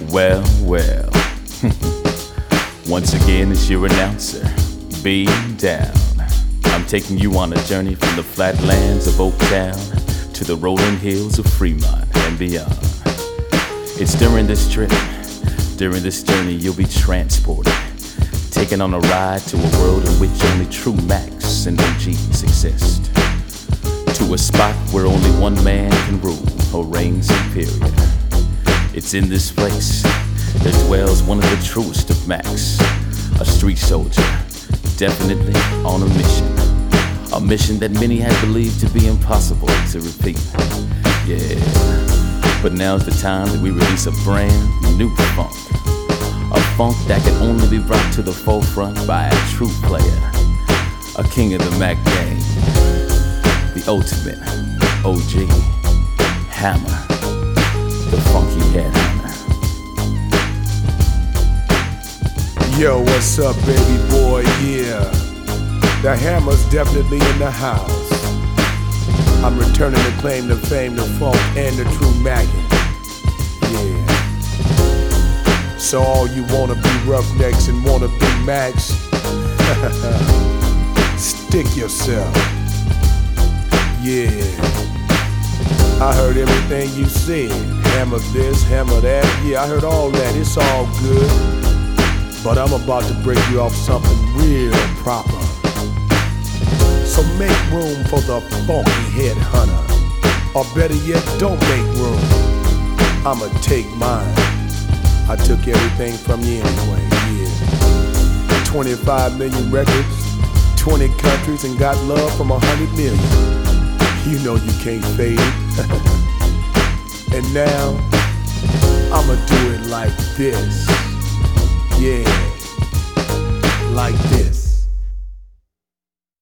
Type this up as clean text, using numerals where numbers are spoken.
Well, well. Once again, it's your announcer, B Down. I'm taking you on a journey from the flatlands of Oaktown to the rolling hills of Fremont and beyond. It's during this trip, during this journey, you'll be transported, taken on a ride to a world in which only true Macs and OGs exist. To a spot where only one man can rule or reign superior. It's in this place that dwells one of the truest of Macs, a street soldier, definitely on a mission. A mission that many had believed to be impossible to repeat. Yeah, but now's the time that we release a brand new funk. A funk that can only be brought to the forefront by a true player. A king of the Mac game. The ultimate OG Hammer. The funky headhunter. Yo, what's up, baby boy? Yeah, the Hammer's definitely in the house. I'm returning to claim the fame, the funk, and the true Mackin'. Yeah. So all you wanna be roughnecks and wanna be Macs, stick yourself. Yeah. I heard everything you said. Hammer this, hammer that. Yeah, I heard all that. It's all good. But I'm about to break you off something real proper. So make room for the funky headhunter. Or better yet, don't make room. I'ma take mine. I took everything from you anyway, yeah. 25 million records, 20 countries, and got love from 100 million. You know you can't fade it. And now, I'ma do it like this. Yeah, like this.